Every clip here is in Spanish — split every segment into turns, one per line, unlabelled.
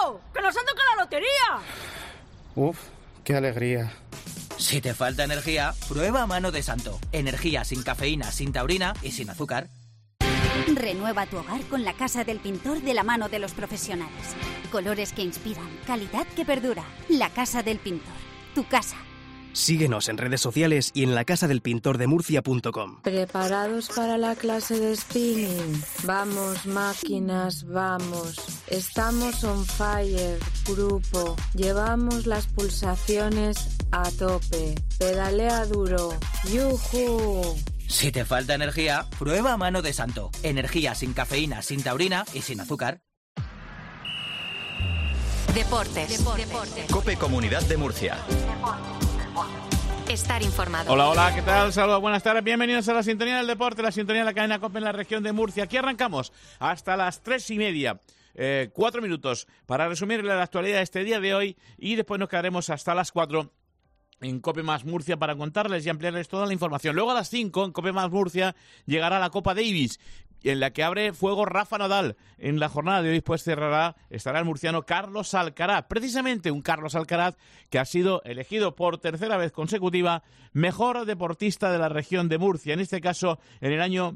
¡Hijo! ¡Que nos han tocado la lotería!
Uf, qué alegría.
Si te falta energía, prueba Mano de Santo. Energía sin cafeína, sin taurina y sin azúcar.
Renueva tu hogar con la Casa del Pintor de la mano de los profesionales. Colores que inspiran, calidad que perdura. La Casa del Pintor. Tu casa.
Síguenos en redes sociales y en lacasadelpintordemurcia.com.
¿Preparados para la clase de spinning? Vamos, máquinas, vamos. Estamos on fire, grupo. Llevamos las pulsaciones a tope. Pedalea duro. ¡Yujú!
Si te falta energía, prueba Mano de Santo. Energía sin cafeína, sin taurina y sin azúcar.
Deportes.
COPE Comunidad de Murcia.
Estar informado.
Hola, ¿qué tal? Saludos, buenas tardes. Bienvenidos a la sintonía del deporte, la sintonía de la cadena COPE en la región de Murcia. Aquí arrancamos hasta las 3:30. 4 minutos para resumir la actualidad de este día de hoy y después nos quedaremos hasta las 4 en COPE Más Murcia para contarles y ampliarles toda la información. Luego a las 5 en COPE Más Murcia llegará la Copa Davis, en la que abre fuego Rafa Nadal. En la jornada de hoy pues estará el murciano Carlos Alcaraz, precisamente un Carlos Alcaraz que ha sido elegido por tercera vez consecutiva mejor deportista de la región de Murcia, en este caso en el año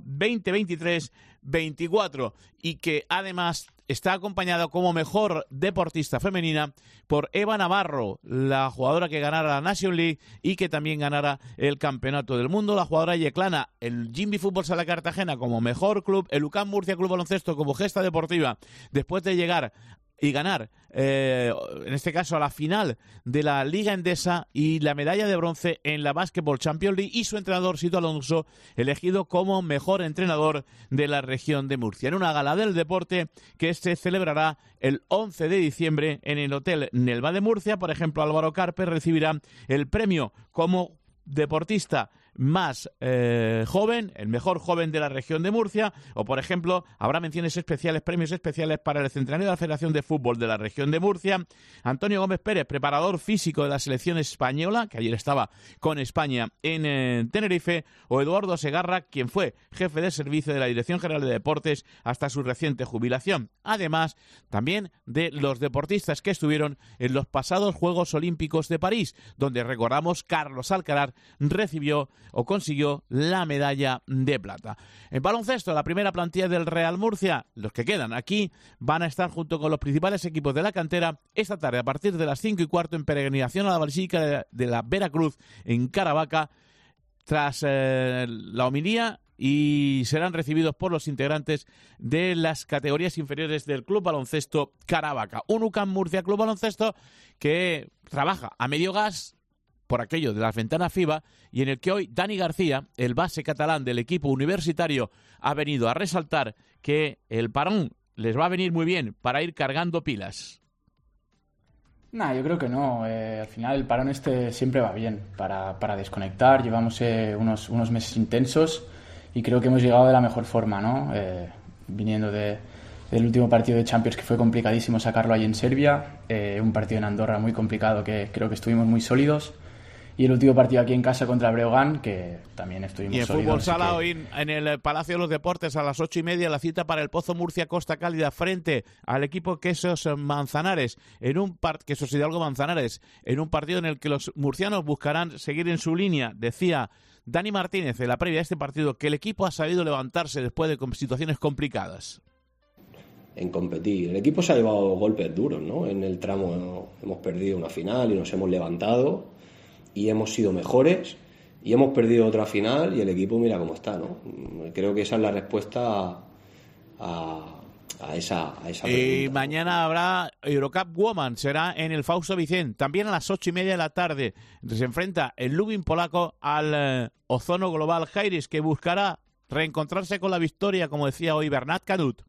2023-24, y que además está acompañado como mejor deportista femenina por Eva Navarro, la jugadora que ganara la Nation League y que también ganara el Campeonato del Mundo, la jugadora yeclana, el Jimby Fútbol Sala Cartagena como mejor club, el UCAM Murcia Club Baloncesto como gesta deportiva, después de llegar y ganar, en este caso a la final de la Liga Endesa y la medalla de bronce en la Basketball Champions League, y su entrenador Sito Alonso elegido como mejor entrenador de la región de Murcia, en una gala del deporte que se celebrará el 11 de diciembre en el Hotel Nelva de Murcia. Por ejemplo, Álvaro Carpe recibirá el premio como deportista más joven, el mejor joven de la región de Murcia, o por ejemplo habrá menciones especiales, premios especiales para el centenario de la Federación de Fútbol de la región de Murcia, Antonio Gómez Pérez, preparador físico de la selección española, que ayer estaba con España en Tenerife, o Eduardo Segarra, quien fue jefe de servicio de la Dirección General de Deportes hasta su reciente jubilación, además también de los deportistas que estuvieron en los pasados Juegos Olímpicos de París, donde recordamos Carlos Alcaraz recibió o consiguió la medalla de plata. En baloncesto, la primera plantilla del Real Murcia, los que quedan aquí, van a estar junto con los principales equipos de la cantera esta tarde a partir de las 5:15 en peregrinación a la Basílica de la Veracruz en Caravaca, tras la homilía, y serán recibidos por los integrantes de las categorías inferiores del Club Baloncesto Caravaca. Un UCAM Murcia Club Baloncesto que trabaja a medio gas por aquello de las ventanas FIBA, y en el que hoy Dani García, el base catalán del equipo universitario, ha venido a resaltar que el parón les va a venir muy bien para ir cargando pilas.
Yo creo que no. Al final el parón siempre va bien para desconectar. Llevamos unos meses intensos y creo que hemos llegado de la mejor forma, ¿no? Viniendo del último partido de Champions, que fue complicadísimo sacarlo ahí en Serbia, un partido en Andorra muy complicado que creo que estuvimos muy sólidos, y el último partido aquí en casa contra Breogán, que también estuvimos sólidos.
Y en fútbol sala hoy en el Palacio de los Deportes a las 8:30 la cita para el Pozo Murcia Costa Cálida frente al equipo Quesos Manzanares, Quesos Hidalgo Manzanares, en un partido en el que los murcianos buscarán seguir en su línea. Decía Dani Martínez en la previa de este partido que el equipo ha sabido levantarse después de situaciones complicadas.
En competir. El equipo se ha llevado golpes duros, ¿no? En el tramo hemos perdido una final y nos hemos levantado y hemos sido mejores, y hemos perdido otra final y el equipo mira cómo está, ¿no? Creo que esa es la respuesta a esa pregunta.
Y mañana habrá Eurocup Woman, será en el Fausto Vicent, también a las 8:30 de la tarde. Se enfrenta el Lubin polaco al Ozono Global Jairis, que buscará reencontrarse con la victoria, como decía hoy Bernat Canut.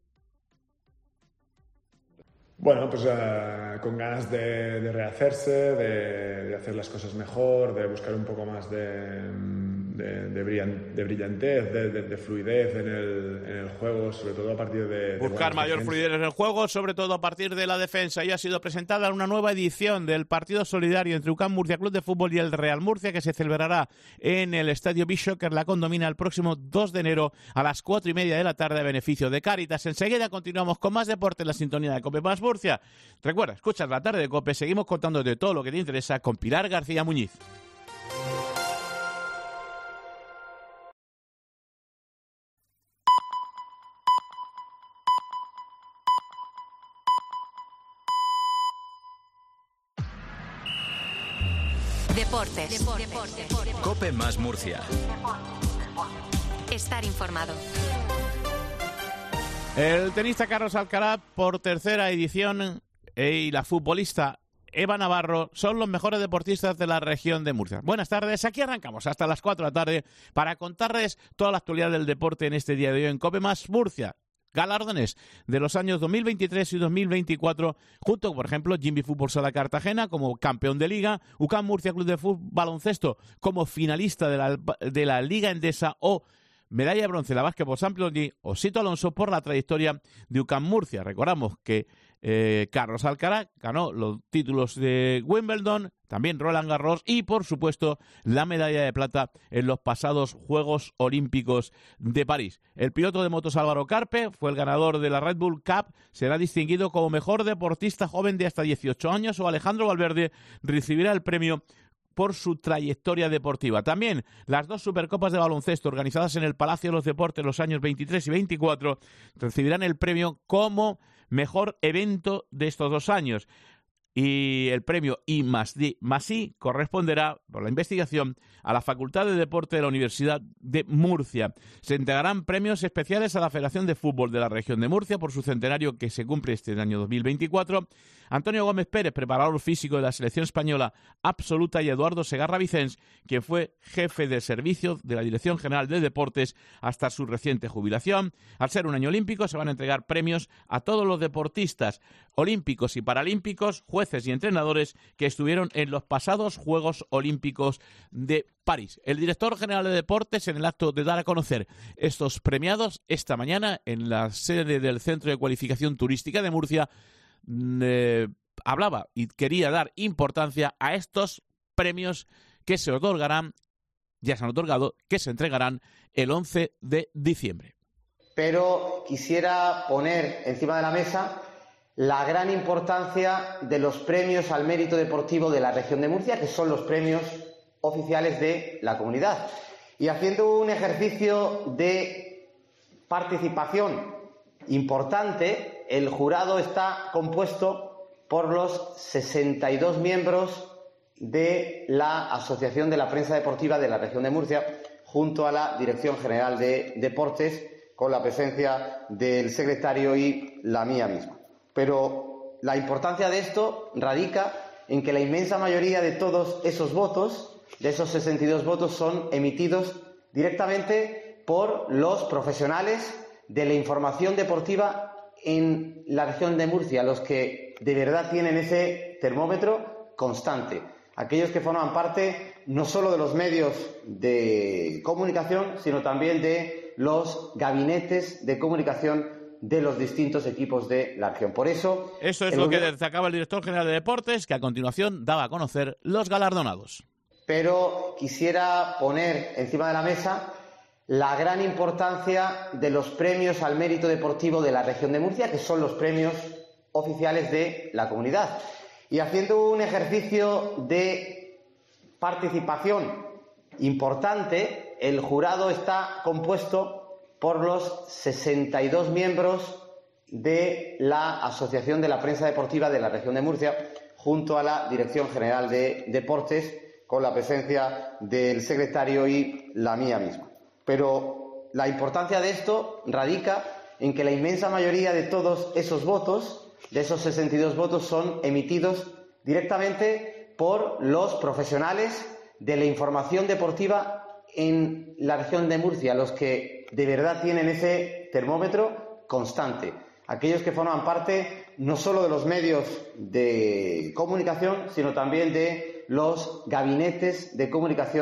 Bueno, pues con ganas de rehacerse, de hacer las cosas mejor, de buscar un poco más de brillantez, de fluidez en el juego, sobre todo a partir de
buscar mayor fluidez en el juego, sobre todo a partir de la defensa. Y ha sido presentada una nueva edición del partido solidario entre UCAM Murcia Club de Fútbol y el Real Murcia, que se celebrará en el Estadio Bishoker La Condomina el próximo 2 de enero a las 4:30 de la tarde a beneficio de Cáritas. Enseguida continuamos con más deporte en la sintonía de COPE más Murcia. Recuerda, escuchas la tarde de COPE, seguimos contándote todo lo que te interesa con Pilar García Muñiz.
Deportes.
COPE más Murcia.
Estar informado.
El tenista Carlos Alcaraz por tercera edición y la futbolista Eva Navarro son los mejores deportistas de la región de Murcia. Buenas tardes, aquí arrancamos hasta las 4 de la tarde para contarles toda la actualidad del deporte en este día de hoy en COPE más Murcia. Galardones de los años 2023 y 2024, junto, por ejemplo, Jimmy Fútbol Sala Cartagena como campeón de Liga, UCAM Murcia Club de Fútbol Baloncesto como finalista de la Liga Endesa o medalla de bronce en la Básquetbol Samploni o Sito Alonso por la trayectoria de UCAM Murcia. Recordamos que Carlos Alcaraz ganó los títulos de Wimbledon, también Roland Garros y, por supuesto, la medalla de plata en los pasados Juegos Olímpicos de París. El piloto de motos Álvaro Carpe fue el ganador de la Red Bull Cup, será distinguido como mejor deportista joven de hasta 18 años o Alejandro Valverde recibirá el premio por su trayectoria deportiva. También las dos Supercopas de baloncesto organizadas en el Palacio de los Deportes los años 23 y 24 recibirán el premio como mejor evento de estos 2 años. Y el premio I+D+I corresponderá, por la investigación, a la Facultad de Deporte de la Universidad de Murcia. Se entregarán premios especiales a la Federación de Fútbol de la región de Murcia por su centenario que se cumple este año 2024. Antonio Gómez Pérez, preparador físico de la selección española absoluta, y Eduardo Segarra Vicens, quien fue jefe de servicio de la Dirección General de Deportes hasta su reciente jubilación. Al ser un año olímpico, se van a entregar premios a todos los deportistas olímpicos y paralímpicos, jueces y entrenadores que estuvieron en los pasados Juegos Olímpicos de París. El director general de Deportes, en el acto de dar a conocer estos premiados esta mañana en la sede del Centro de Cualificación Turística de Murcia, hablaba y quería dar importancia a estos premios que se otorgarán, ya se han otorgado, que se entregarán el 11 de diciembre.
Pero quisiera poner encima de la mesa la gran importancia de los premios al mérito deportivo de la región de Murcia, que son los premios oficiales de la comunidad. Y haciendo un ejercicio de participación importante, el jurado está compuesto por los 62 miembros de la Asociación de la Prensa Deportiva de la región de Murcia, junto a la Dirección General de Deportes, con la presencia del secretario y la mía misma. Pero la importancia de esto radica en que la inmensa mayoría de todos esos votos, de esos 62 votos, son emitidos directamente por los profesionales de la información deportiva en la región de Murcia, los que de verdad tienen ese termómetro constante. Aquellos que forman parte no solo de los medios de comunicación, sino también de los gabinetes de comunicación de los distintos equipos de la región. Por eso
es lo que destacaba el director general de Deportes, que a continuación daba a conocer los galardonados.
Pero quisiera poner encima de la mesa la gran importancia de los premios al mérito deportivo de la región de Murcia, que son los premios oficiales de la comunidad. Y haciendo un ejercicio de participación importante, el jurado está compuesto por los 62 miembros de la Asociación de la Prensa Deportiva de la región de Murcia, junto a la Dirección General de Deportes, con la presencia del secretario y la mía misma. Pero la importancia de esto radica en que la inmensa mayoría de todos esos votos, de esos 62 votos, son emitidos directamente por los profesionales de la información deportiva en la región de Murcia, los que de verdad tienen ese termómetro constante. Aquellos que forman parte no solo de los medios de comunicación, sino también de los gabinetes de comunicación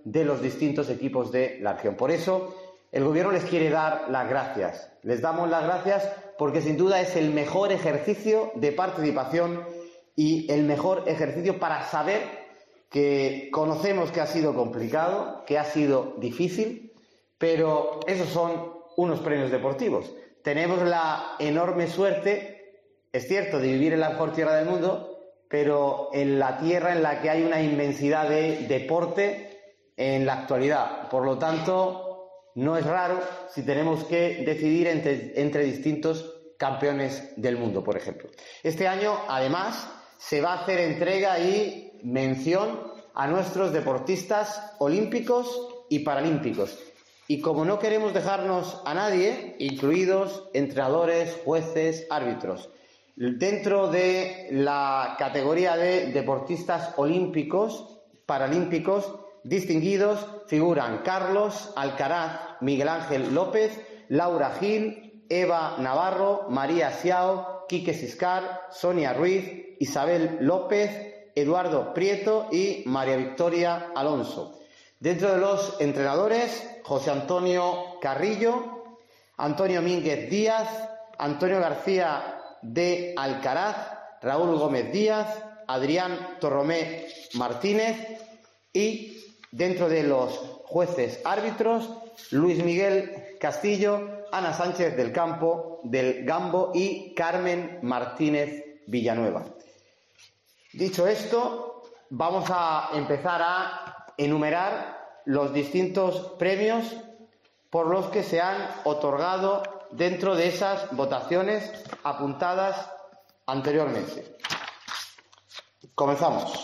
de los distintos equipos de la región. Por eso, el Gobierno les quiere dar las gracias. Les damos las gracias porque sin duda es el mejor ejercicio de participación y el mejor ejercicio para saber que conocemos que ha sido complicado, que ha sido difícil, pero esos son unos premios deportivos. Tenemos la enorme suerte, es cierto, de vivir en la mejor tierra del mundo, pero en la tierra en la que hay una inmensidad de deporte en la actualidad. Por lo tanto, no es raro si tenemos que decidir entre distintos campeones del mundo, por ejemplo. Este año, además, se va a hacer entrega y mención a nuestros deportistas olímpicos y paralímpicos. Y como no queremos dejarnos a nadie, incluidos entrenadores, jueces, árbitros, dentro de la categoría de deportistas olímpicos, paralímpicos, distinguidos figuran Carlos Alcaraz, Miguel Ángel López, Laura Gil, Eva Navarro, María Xiao, Quique Siscar, Sonia Ruiz, Isabel López, Eduardo Prieto y María Victoria Alonso. Dentro de los entrenadores, José Antonio Carrillo, Antonio Mínguez Díaz, Antonio García de Alcaraz, Raúl Gómez Díaz, Adrián Torromé Martínez y dentro de los jueces árbitros, Luis Miguel Castillo, Ana Sánchez del Gambo y Carmen Martínez Villanueva. Dicho esto, vamos a empezar a enumerar los distintos premios por los que se han otorgado dentro de esas votaciones apuntadas anteriormente. Comenzamos.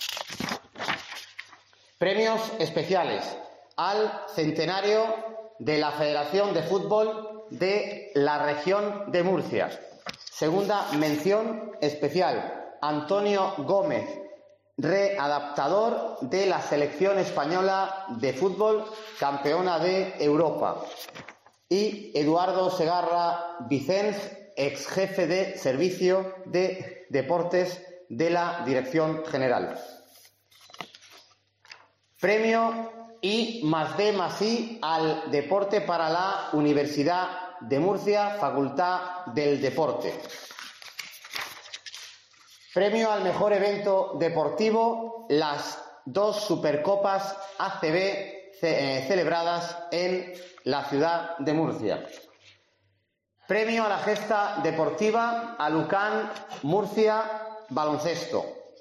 Premios especiales al centenario de la Federación de Fútbol de la Región de Murcia. Segunda mención especial, Antonio Gómez, readaptador de la selección española de fútbol, campeona de Europa. Y Eduardo Segarra Vicens, ex jefe de servicio de deportes de la Dirección General. Premio I+D+I al deporte para la Universidad de Murcia, Facultad del Deporte. Premio al mejor evento deportivo, las 2 Supercopas ACB celebradas en la ciudad de Murcia. Premio a la gesta deportiva a Lucan Murcia Baloncesto.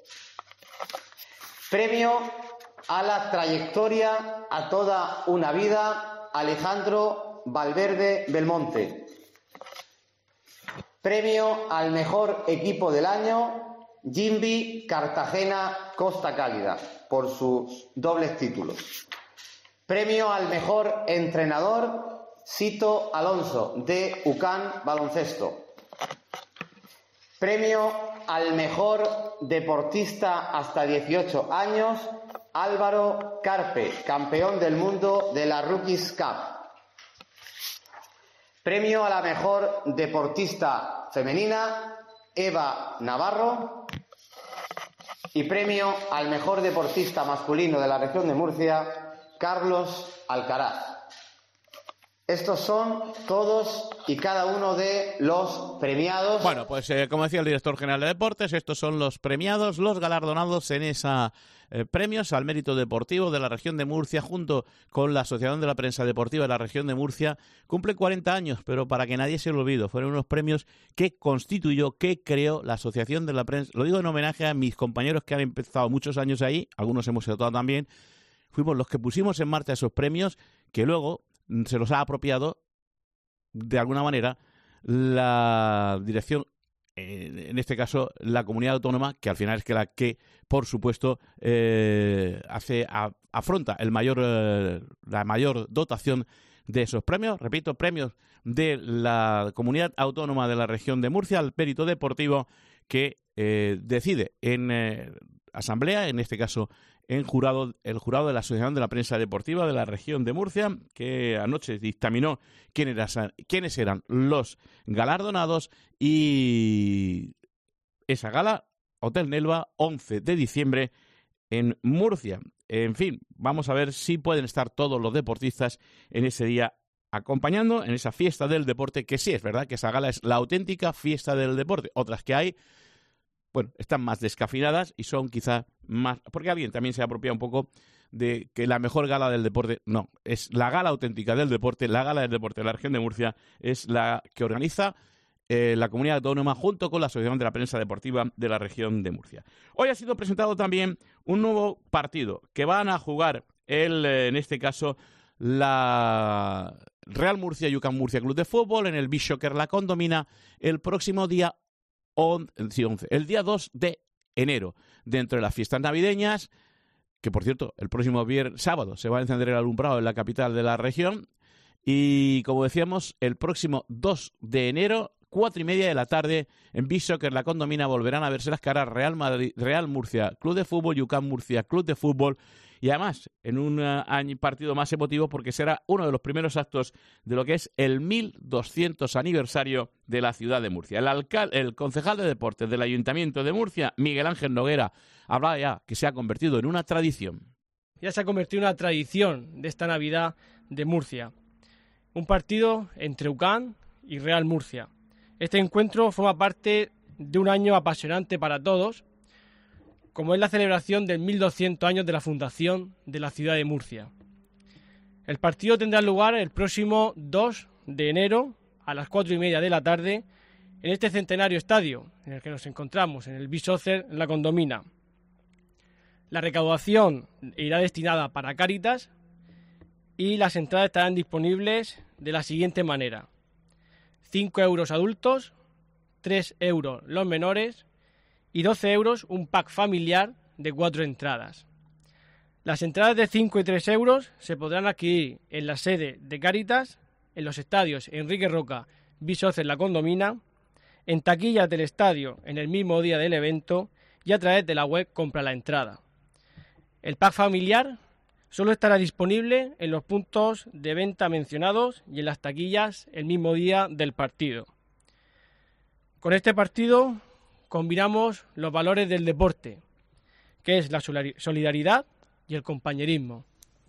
Premio a la trayectoria a toda una vida Alejandro Valverde Belmonte. Premio al mejor equipo del año Jimby Cartagena Costa Cálida por sus dobles títulos. Premio al mejor entrenador Sito Alonso de UCAN Baloncesto. Premio al mejor deportista hasta 18 años Álvaro Carpe, campeón del mundo de la Rookies Cup. Premio a la mejor deportista femenina Eva Navarro. Y premio al mejor deportista masculino de la región de Murcia Carlos Alcaraz. Estos son todos y cada uno de los premiados.
Bueno, pues como decía el director general de Deportes, estos son los premiados, los galardonados en esa premios al mérito deportivo de la región de Murcia, junto con la Asociación de la Prensa Deportiva de la región de Murcia. Cumple 40 años, pero para que nadie se lo olvide, fueron unos premios que constituyó, que creó la Asociación de la Prensa. Lo digo en homenaje a mis compañeros que han empezado muchos años ahí, algunos hemos estado también. Fuimos los que pusimos en marcha esos premios, que luego se los ha apropiado de alguna manera la dirección, en este caso la comunidad autónoma, que al final es la que, por supuesto, afronta la mayor dotación de esos premios. Repito, premios de la comunidad autónoma de la región de Murcia al mérito deportivo, que decide en asamblea, en este caso el jurado de la Asociación de la Prensa Deportiva de la región de Murcia, que anoche dictaminó quiénes eran los galardonados, y esa gala, Hotel Nelva, 11 de diciembre en Murcia. En fin, vamos a ver si pueden estar todos los deportistas en ese día acompañando en esa fiesta del deporte, que sí es verdad que esa gala es la auténtica fiesta del deporte. Otras que hay, bueno, están más descafinadas y son quizá más... Porque alguien también se apropia un poco de que la mejor gala del deporte, no, es la gala auténtica del deporte, la gala del deporte de la región de Murcia es la que organiza la comunidad autónoma junto con la Asociación de la Prensa Deportiva de la región de Murcia. Hoy ha sido presentado también un nuevo partido que van a jugar en este caso la Real Murcia y UCAM Murcia Club de Fútbol en el Bishoker La Condomina el próximo día 11, el día 2 de enero, dentro de las fiestas navideñas, que por cierto, el próximo sábado se va a encender el alumbrado en la capital de la región y, como decíamos, el próximo 2 de enero 4:30 de la tarde, en Bishoker La Condomina volverán a verse las caras Real Murcia Club de Fútbol y UCAM Murcia Club de Fútbol, y además en un partido más emotivo porque será uno de los primeros actos de lo que es el 1200 aniversario de la ciudad de Murcia. El concejal de deportes del Ayuntamiento de Murcia, Miguel Ángel Noguera, hablaba ya que se ha convertido en una tradición.
Ya se ha convertido en una tradición de esta Navidad de Murcia. Un partido entre UCAM y Real Murcia. Este encuentro forma parte de un año apasionante para todos, como es la celebración del 1200 años de la fundación de la ciudad de Murcia. El partido tendrá lugar el próximo 2 de enero a las 4:30 de la tarde en este centenario estadio en el que nos encontramos, en el Bishoker La Condomina. La recaudación irá destinada para Cáritas y las entradas estarán disponibles de la siguiente manera: 5 euros adultos, 3 euros los menores y 12 euros un pack familiar de 4 entradas. Las entradas de 5 y 3 euros se podrán adquirir en la sede de Cáritas, en los estadios Enrique Roca, Bishoker La Condomina, en taquillas del estadio en el mismo día del evento y a través de la web Compra la Entrada. El pack familiar solo estará disponible en los puntos de venta mencionados y en las taquillas el mismo día del partido. Con este partido combinamos los valores del deporte, que es la solidaridad y el compañerismo.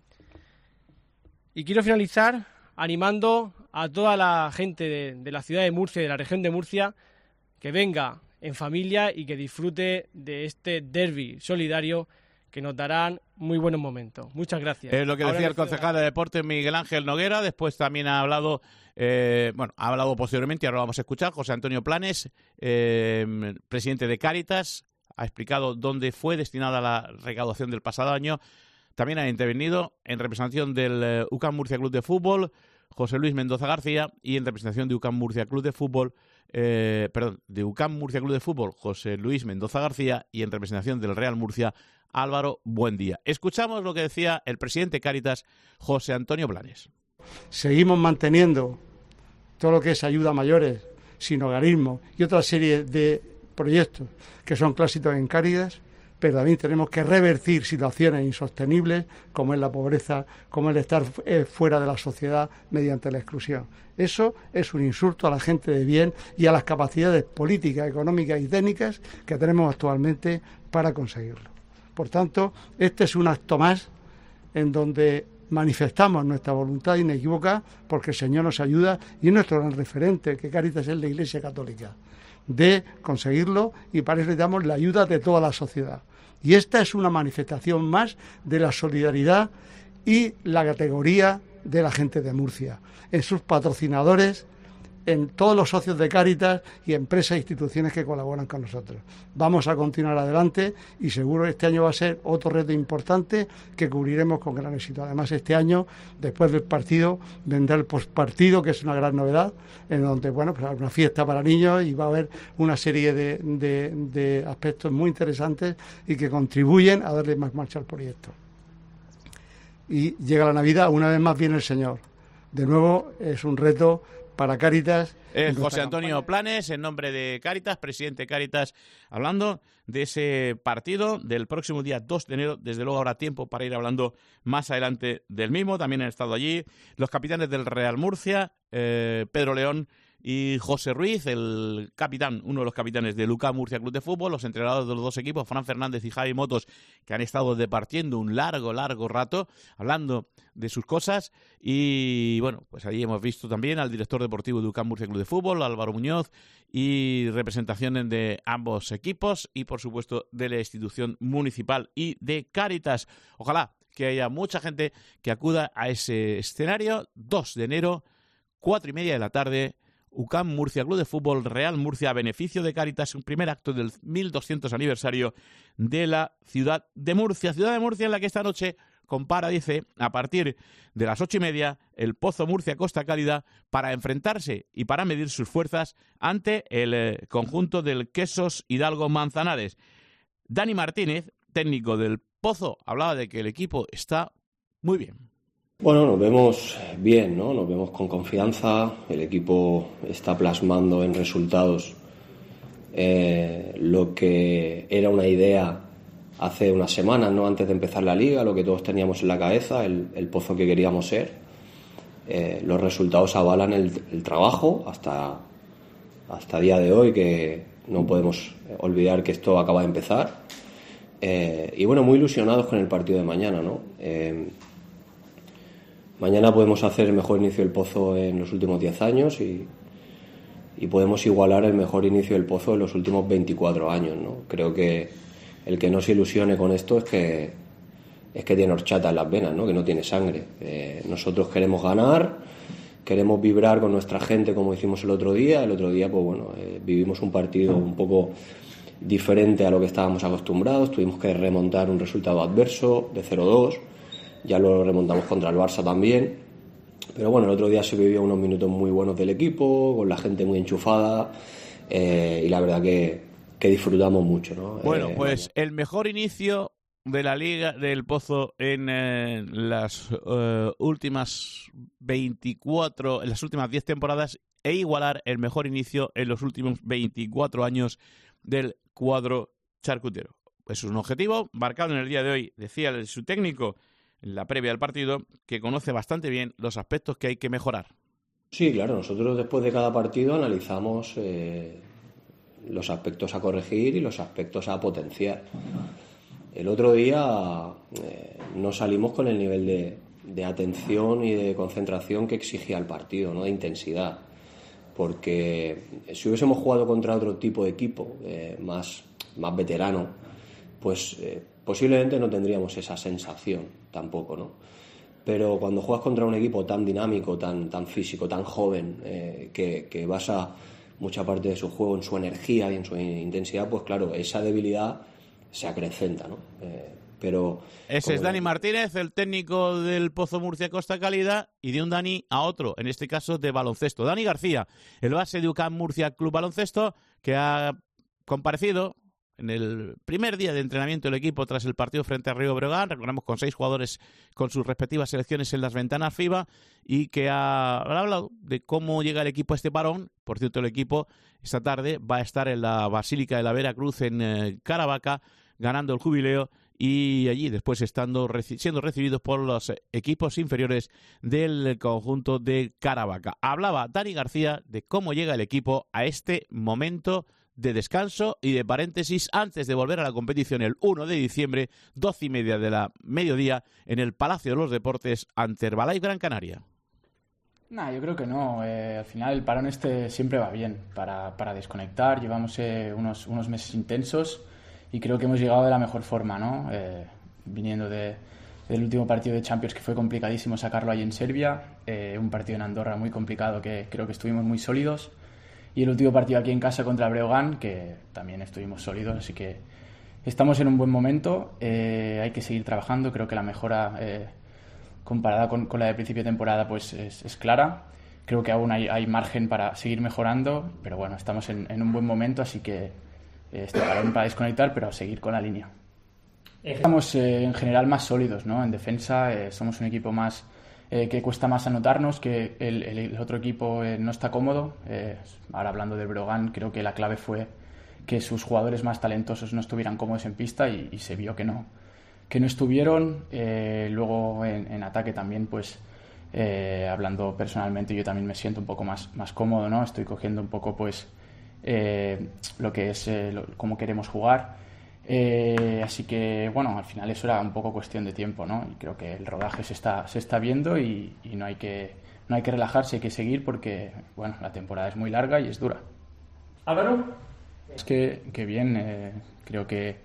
Y quiero finalizar animando a toda la gente de la ciudad de Murcia y de la región de Murcia que venga en familia y que disfrute de este derbi solidario que nos darán muy buenos momentos. Muchas gracias.
Es lo que decía el concejal de deportes Miguel Ángel Noguera. Después también ha hablado, ha hablado posteriormente, ahora lo vamos a escuchar, José Antonio Planes, presidente de Cáritas, ha explicado dónde fue destinada la recaudación del pasado año. También ha intervenido en representación del UCAM Murcia Club de Fútbol, José Luis Mendoza García, y en representación de UCAM Murcia Club de Fútbol, de UCAM Murcia Club de Fútbol, José Luis Mendoza García, y en representación del Real Murcia, Álvaro Buendía. Escuchamos lo que decía el presidente Cáritas, José Antonio Planes.
Seguimos manteniendo todo lo que es ayuda a mayores, sinhogarismo y otra serie de proyectos que son clásicos en Cáritas, pero también tenemos que revertir situaciones insostenibles como es la pobreza, como el estar fuera de la sociedad mediante la exclusión. Eso es un insulto a la gente de bien y a las capacidades políticas, económicas y técnicas que tenemos actualmente para conseguirlo. Por tanto, este es un acto más en donde manifestamos nuestra voluntad inequívoca porque el Señor nos ayuda y es nuestro gran referente, que Cáritas es la Iglesia Católica, de conseguirlo, y para eso necesitamos la ayuda de toda la sociedad. Y esta es una manifestación más de la solidaridad y la categoría de la gente de Murcia, en sus patrocinadores, en todos los socios de Cáritas y empresas e instituciones que colaboran con nosotros. Vamos a continuar adelante y seguro este año va a ser otro reto importante que cubriremos con gran éxito. Además, este año, después del partido, vendrá el postpartido, que es una gran novedad, en donde, bueno, pues una fiesta para niños y va a haber una serie de aspectos muy interesantes y que contribuyen a darle más marcha al proyecto. Y llega la Navidad, una vez más viene el Señor. De nuevo, es un reto para Cáritas.
José Antonio Planes, en nombre de Cáritas, presidente de Cáritas, hablando de ese partido del próximo día 2 de enero. Desde luego habrá tiempo para ir hablando más adelante del mismo. También han estado allí los capitanes del Real Murcia, Pedro León y José Ruiz, el capitán, uno de los capitanes del UCAM Murcia Club de Fútbol, los entrenadores de los dos equipos, Fran Fernández y Javi Motos, que han estado departiendo un largo rato, hablando de sus cosas. Y bueno, pues ahí hemos visto también al director deportivo de UCAM Murcia Club de Fútbol, Álvaro Muñoz, y representaciones de ambos equipos y, por supuesto, de la institución municipal y de Cáritas. Ojalá que haya mucha gente que acuda a ese escenario. 2 de enero, 4:30 de la tarde, UCAM Murcia Club de Fútbol Real Murcia, a beneficio de Cáritas, un primer acto del 1200 aniversario de la ciudad de Murcia. Ciudad de Murcia en la que esta noche compara, dice, a partir de las 8:30, el Pozo Murcia Costa Cálida para enfrentarse y para medir sus fuerzas ante el conjunto del Quesos Hidalgo Manzanares. Dani Martínez, técnico del Pozo, hablaba de que el equipo está muy bien.
Bueno, nos vemos bien, ¿no? Nos vemos con confianza. El equipo está plasmando en resultados lo que era una idea hace unas semanas, ¿no? Antes de empezar la liga, lo que todos teníamos en la cabeza, el Pozo que queríamos ser. Los resultados avalan el trabajo hasta día de hoy, que no podemos olvidar que esto acaba de empezar. Y bueno, muy ilusionados con el partido de mañana, ¿no? Mañana podemos hacer el mejor inicio del Pozo en los últimos 10 años y podemos igualar el mejor inicio del Pozo en los últimos 24 años, ¿no? Creo que el que no se ilusione con esto es que tiene horchata en las venas, ¿no? Que no tiene sangre. Nosotros queremos ganar, queremos vibrar con nuestra gente como hicimos el otro día. El otro día, pues bueno, vivimos un partido un poco diferente a lo que estábamos acostumbrados. Tuvimos que remontar un resultado adverso de 0-2. Ya lo remontamos contra el Barça también. Pero bueno, el otro día se vivió unos minutos muy buenos del equipo, con la gente muy enchufada, y la verdad que disfrutamos mucho, ¿no?
Bueno, pues el mejor inicio de la Liga del Pozo en las últimas 24, en las últimas 10 temporadas, e igualar el mejor inicio en los últimos 24 años del cuadro charcutero. Es un objetivo marcado en el día de hoy, decía su técnico en la previa del partido, que conoce bastante bien los aspectos que hay que mejorar.
Sí, claro, nosotros después de cada partido analizamos los aspectos a corregir y los aspectos a potenciar. El otro día no salimos con el nivel de atención y de concentración que exigía el partido, ¿no? De intensidad, porque si hubiésemos jugado contra otro tipo de equipo más veterano, pues posiblemente no tendríamos esa sensación tampoco, ¿no? Pero cuando juegas contra un equipo tan dinámico, tan físico, tan joven, que basa mucha parte de su juego en su energía y en su intensidad, pues claro, esa debilidad se acrecenta, ¿no? Pero
ese es Dani Martínez, el técnico del Pozo Murcia Costa Cálida, y de un Dani a otro, en este caso de baloncesto. Dani García, el base de UCAM Murcia Club Baloncesto, que ha comparecido en el primer día de entrenamiento del equipo tras el partido frente a Río Breogán, recordamos con 6 jugadores con sus respectivas selecciones en las ventanas FIBA, y que ha hablado de cómo llega el equipo a este parón. Por cierto, el equipo esta tarde va a estar en la Basílica de la Vera Cruz en Caravaca, ganando el jubileo, y allí después siendo recibidos por los equipos inferiores del conjunto de Caravaca. Hablaba Dani García de cómo llega el equipo a este momento de descanso y de paréntesis antes de volver a la competición el 1 de diciembre, 12:30 de la mediodía, en el Palacio de los Deportes ante Herbalife Gran Canaria.
Yo creo que no. Al final el parón siempre va bien para desconectar. Llevamos unos meses intensos y creo que hemos llegado de la mejor forma, ¿no? Viniendo del último partido de Champions, que fue complicadísimo sacarlo ahí en Serbia, un partido en Andorra muy complicado, que creo que estuvimos muy sólidos, y el último partido aquí en casa contra Breogán, que también estuvimos sólidos, así que estamos en un buen momento. Hay que seguir trabajando. Creo que la mejora comparada con la de principio de temporada pues es clara. Creo que aún hay margen para seguir mejorando, pero bueno, estamos en un buen momento, así que este parón para desconectar, pero a seguir con la línea. Estamos en general más sólidos, ¿no? En defensa somos un equipo más que cuesta más anotarnos, que el otro equipo no está cómodo. Ahora hablando de Breogán, creo que la clave fue que sus jugadores más talentosos no estuvieran cómodos en pista, y se vio que no estuvieron. Luego en ataque también pues hablando personalmente, yo también me siento un poco más cómodo, ¿no? Estoy cogiendo un poco pues lo que es cómo queremos jugar. Así que, bueno, al final eso era un poco cuestión de tiempo, ¿no? Y creo que el rodaje se está viendo y no hay que relajarse, hay que seguir porque, bueno, la temporada es muy larga y es dura.
Álvaro.
Es que bien, creo que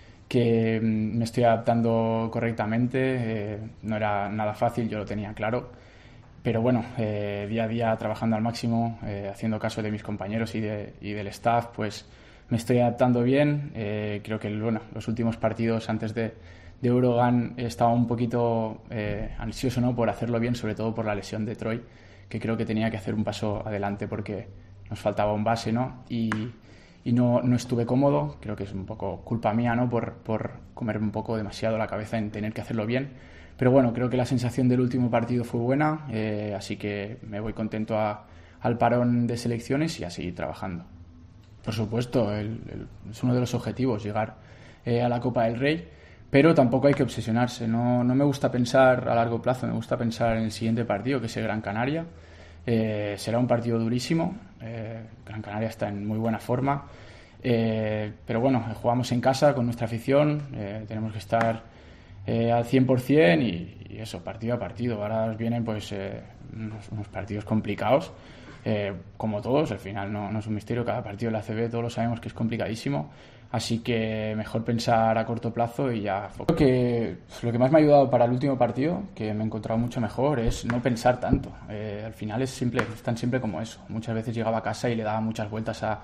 me estoy adaptando correctamente, no era nada fácil, yo lo tenía claro, pero bueno, día a día trabajando al máximo, haciendo caso de mis compañeros y del staff, pues me estoy adaptando bien. Creo que los últimos partidos antes de Eurogan estaba un poquito ansioso, ¿no?, por hacerlo bien, sobre todo por la lesión de Troy, que creo que tenía que hacer un paso adelante porque nos faltaba un base, ¿no? Y no estuve cómodo. Creo que es un poco culpa mía, ¿no?, por comerme un poco demasiado la cabeza en tener que hacerlo bien. Pero bueno, creo que la sensación del último partido fue buena, así que me voy contento al parón de selecciones y a seguir trabajando. Por supuesto, es uno de los objetivos, llegar a la Copa del Rey, pero tampoco hay que obsesionarse. No me gusta pensar a largo plazo, me gusta pensar en el siguiente partido, que es el Gran Canaria. Será un partido durísimo. Gran Canaria está en muy buena forma, pero bueno, jugamos en casa con nuestra afición, tenemos que estar al 100% y eso, partido a partido. Ahora nos vienen pues unos partidos complicados, como todos. Al final no es un misterio, cada partido de la ACB todos lo sabemos que es complicadísimo, así que mejor pensar a corto plazo y ya. Creo que lo que más me ha ayudado para el último partido, que me he encontrado mucho mejor, es no pensar tanto. Al final es tan simple como eso. Muchas veces llegaba a casa y le daba muchas vueltas a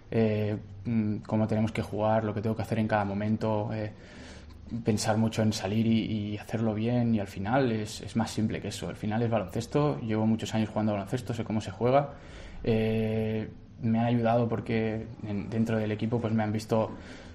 cómo tenemos que jugar, lo que tengo que hacer en cada momento, pensar mucho en salir y hacerlo bien, y al final es más simple que eso. Al final es baloncesto, llevo muchos años jugando baloncesto, sé cómo se juega. Me han ayudado porque dentro del equipo pues me han visto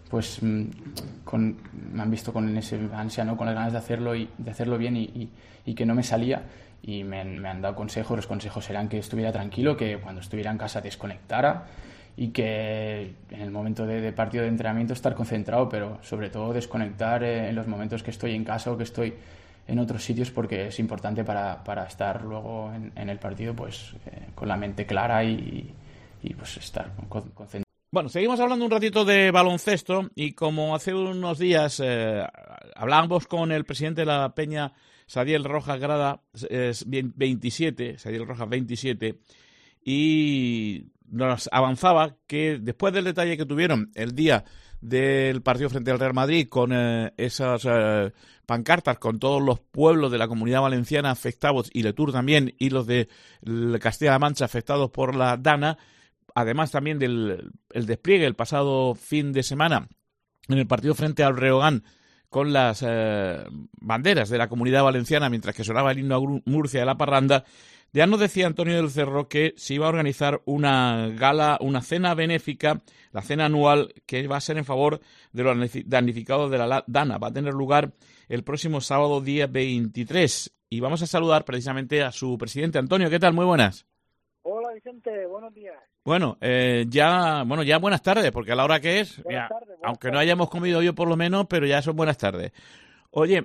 con ese ansia, ¿no?, con las ganas de hacerlo bien y que no me salía, y me han dado consejos. Los consejos eran que estuviera tranquilo, que cuando estuviera en casa desconectara y que en el momento de partido de entrenamiento estar concentrado, pero sobre todo desconectar en los momentos que estoy en casa o que estoy en otros sitios, porque es importante para estar luego en el partido pues con la mente clara y pues estar concentrado.
Bueno, seguimos hablando un ratito de baloncesto y como hace unos días hablábamos con el presidente de la Peña, Sadiel Rojas Grada 27, Sadiel Rojas 27, y nos avanzaba que después del detalle que tuvieron el día del partido frente al Real Madrid con esas pancartas con todos los pueblos de la Comunidad Valenciana afectados y Letour también, y los de Castilla-La Mancha afectados por la Dana, además también del despliegue el pasado fin de semana en el partido frente al Breogán con las banderas de la Comunidad Valenciana mientras que sonaba el himno a Murcia de la parranda. Ya nos decía Antonio del Cerro que se iba a organizar una gala, una cena benéfica, la cena anual, que va a ser en favor de los damnificados de la Dana. Va a tener lugar el próximo sábado, día 23. Y vamos a saludar precisamente a su presidente. Antonio, ¿qué tal? Muy buenas.
Hola, Vicente. Buenos días.
Bueno, ya buenas tardes, porque a la hora que es,
buenas tardes.
No hayamos comido yo por lo menos, pero ya son buenas tardes. Oye,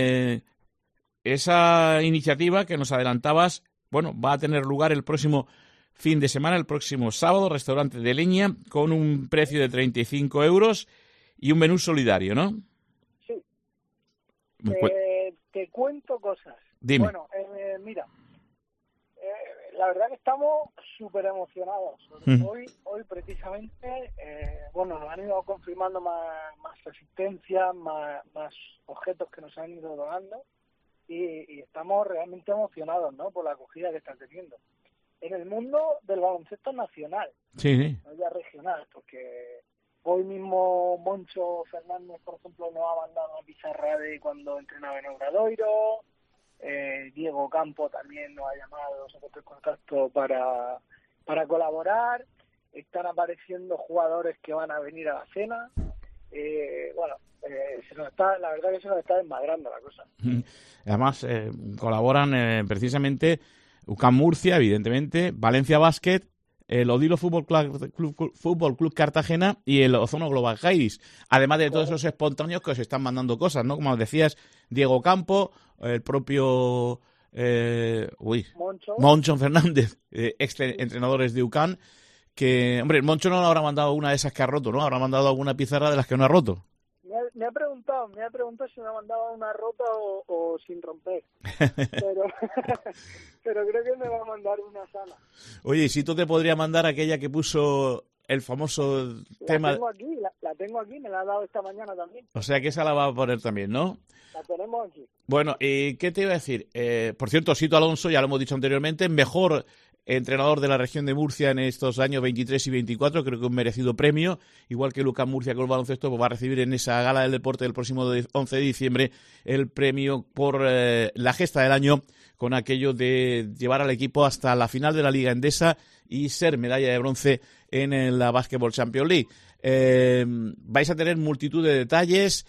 esa iniciativa que nos adelantabas, bueno, va a tener lugar el próximo fin de semana, el próximo sábado, restaurante de Leña, con un precio de 35 euros y un menú solidario, ¿no?
Sí. Te cuento cosas.
Dime.
Bueno, mira, la verdad que estamos súper emocionados. Hoy precisamente, nos han ido confirmando más resistencia, más objetos que nos han ido donando. Y estamos realmente emocionados, ¿no?, por la acogida que están teniendo en el mundo del baloncesto nacional,
sí.
No ya regional, porque hoy mismo Moncho Fernández, por ejemplo, nos ha mandado una pizarra de cuando entrenaba en Obradoiro. Diego Campo también nos ha llamado, se ha puesto en contacto para colaborar. Están apareciendo jugadores que van a venir a la cena. La verdad que se nos está desmadrando la cosa.
Además, colaboran precisamente UCAM Murcia, evidentemente, Valencia Basket, el Odilo Fútbol Club Cartagena y el Ozono Global Jairis. Además de todos esos espontáneos que os están mandando cosas, ¿no? Como decías, Diego Campo, el propio Moncho Fernández, ex entrenadores de UCAN, que, hombre, Moncho no le habrá mandado una de esas que ha roto, ¿no? Habrá mandado alguna pizarra de las que no ha roto.
Me ha preguntado si me mandaba una rota o sin romper, pero creo que me va a mandar una sana.
Oye, si tú te podrías mandar aquella que puso el famoso tema...
La tengo aquí, me la ha dado esta mañana también.
O sea que esa la va a poner también, ¿no?
La tenemos aquí.
Bueno, ¿qué te iba a decir? Por cierto, Sito Alonso, ya lo hemos dicho anteriormente, mejor entrenador de la región de Murcia en estos años 23 y 24, creo que un merecido premio, igual que Lucas Murcia con el baloncesto, pues va a recibir en esa gala del deporte del próximo 11 de diciembre el premio por la gesta del año, con aquello de llevar al equipo hasta la final de la Liga Endesa y ser medalla de bronce en la Basketball Champions League. Vais a tener multitud de detalles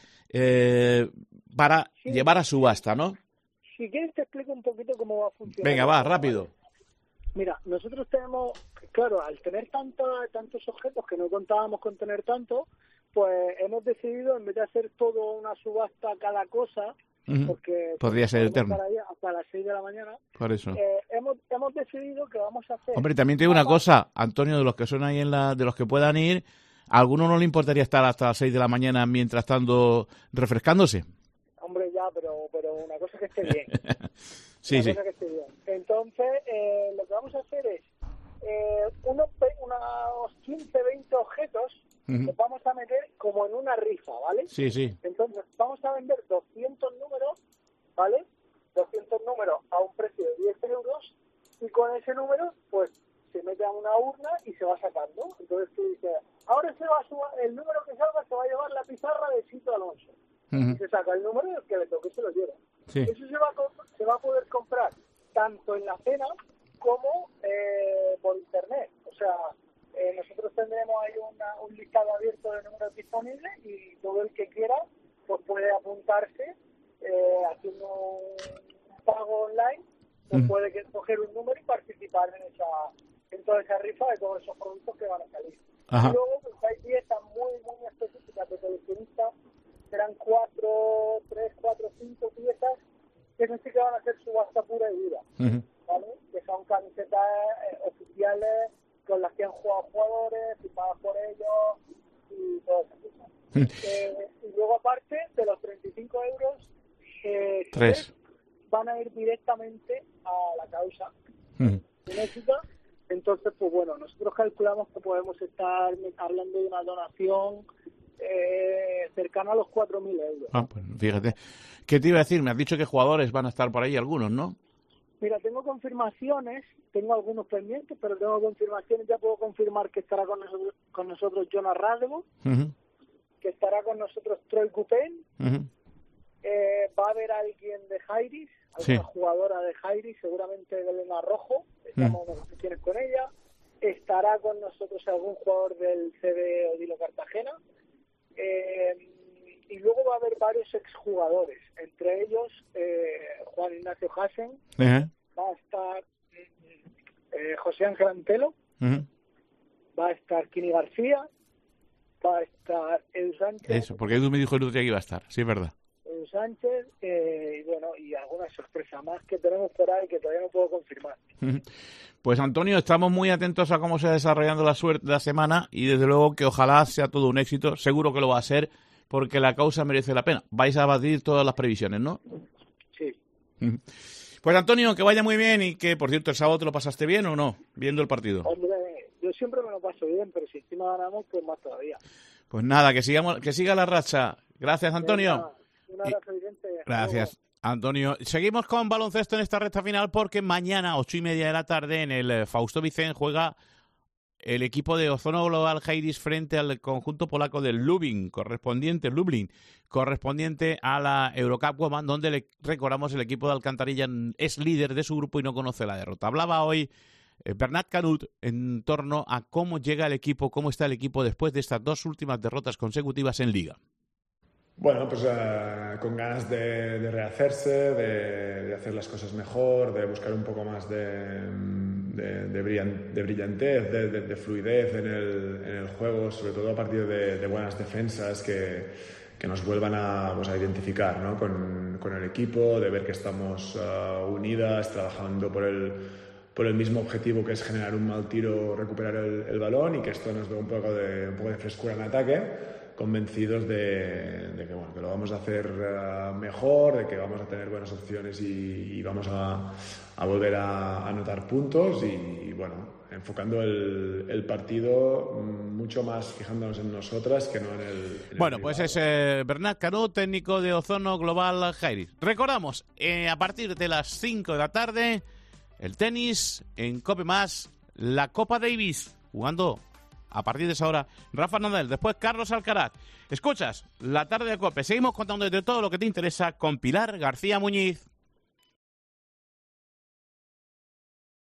para llevar a subasta, ¿no?
Si quieres te explico un poquito cómo va a funcionar.
Venga, va, rápido.
Mira, nosotros tenemos, claro, al tener tantos objetos que no contábamos con tener tanto, pues hemos decidido, en vez de hacer todo una subasta cada cosa, porque
podría ser eterno
hasta las 6 de la mañana,
por eso
hemos decidido que vamos a hacer...
Hombre, también te digo una cosa, Antonio, de los que son ahí de los que puedan ir, ¿a alguno no le importaría estar hasta las 6 de la mañana mientras estando refrescándose?
Hombre, ya, pero una cosa que esté bien.
Sí.
Cosa que esté bien. Entonces, lo que vamos a hacer es unos 15, 20 objetos los vamos a meter como en una rifa, ¿vale?
Sí.
Entonces, vamos a vender 200 números, ¿vale? 200 números a un precio de 10 euros y con ese número, pues, se mete a una urna y se va sacando. Entonces tú dices, ahora el número que salga se va a llevar la pizarra de Sito Alonso. Y se saca el número y el que le toque se lo lleva.
Sí.
Eso se va a poder comprar tanto en la cena como por internet. O sea, nosotros tendremos ahí un listado abierto de números disponibles y todo el que quiera pues puede apuntarse haciendo un pago online, pues puede coger un número y participar en toda esa rifa de todos esos productos que van a salir.
Ajá.
Y luego pues hay piezas muy específicas de coleccionistas, serán 3, 4, 5 piezas que esas sí que van a ser subasta pura y dura, ¿vale? Que son camisetas oficiales con las que han jugado jugadores, firmadas por ellos y todas esas cosas. Y luego aparte de los 35 euros, 3 van a ir directamente a la causa genética. Entonces, pues bueno, nosotros calculamos que podemos estar hablando de una donación cercana a los 4.000 euros.
Pues fíjate. ¿Qué te iba a decir? Me has dicho que jugadores van a estar por ahí, algunos, ¿no?
Mira, tengo confirmaciones, tengo algunos pendientes, pero tengo confirmaciones. Ya puedo confirmar que estará con nosotros Jonas Radebo, que estará con nosotros Troy Coupen, va a haber alguien de Jairis, alguna jugadora de Jairis, seguramente Elena Rojo, estamos en negociaciones con ella. Estará con nosotros algún jugador del CB Odilo Cartagena, y luego va a haber varios exjugadores, entre ellos Juan Ignacio Hassen, va a estar José Ángel Antelo, va a estar Kini García, va a estar El Sánchez.
Eso, porque Edu me dijo el otro día que iba a estar, sí es verdad.
El Sánchez, y bueno, y alguna sorpresa más que tenemos por ahí que todavía no puedo confirmar.
Pues Antonio, estamos muy atentos a cómo se va desarrollando la semana y desde luego que ojalá sea todo un éxito, seguro que lo va a ser, porque la causa merece la pena. Vais a batir todas las previsiones, ¿no?
Sí.
Pues Antonio, que vaya muy bien y que, por cierto, el sábado te lo pasaste bien o no, viendo el partido.
Hombre, yo siempre me lo paso bien, pero si encima ganamos, pues más todavía.
Pues nada, que siga la racha. Gracias, Antonio.
Un abrazo, Vicente.
Gracias, Antonio. Seguimos con baloncesto en esta recta final porque mañana, 8:30 de la tarde, en el Fausto Vicent juega el equipo de Ozono Global Jairis frente al conjunto polaco del Lublin, correspondiente a la Eurocup Women, donde recordamos el equipo de Alcantarilla es líder de su grupo y no conoce la derrota. Hablaba hoy Bernat Canut en torno a cómo llega el equipo, cómo está el equipo después de estas 2 últimas derrotas consecutivas en Liga.
Bueno, pues con ganas de rehacerse, de hacer las cosas mejor, de buscar un poco más de brillantez, de fluidez en el juego, sobre todo a partir de buenas defensas que nos vuelvan a identificar, ¿no? con el equipo, de ver que estamos unidas, trabajando por el mismo objetivo, que es generar un mal tiro, recuperar el balón, y que esto nos dé un poco de frescura en ataque, convencidos de que lo vamos a hacer mejor, de que vamos a tener buenas opciones y vamos a volver a anotar puntos, y bueno, enfocando el partido mucho más fijándonos en nosotras que no en el
bueno,
rival.
pues es Bernat Canut, técnico de Ozono Global Jairis. Recordamos, a partir de las 5 de la tarde, el tenis en Cope Más, la Copa Davis, jugando a partir de esa hora Rafa Nadal, después Carlos Alcaraz. Escuchas La Tarde de Cope, seguimos contando de todo lo que te interesa con Pilar García Muñiz.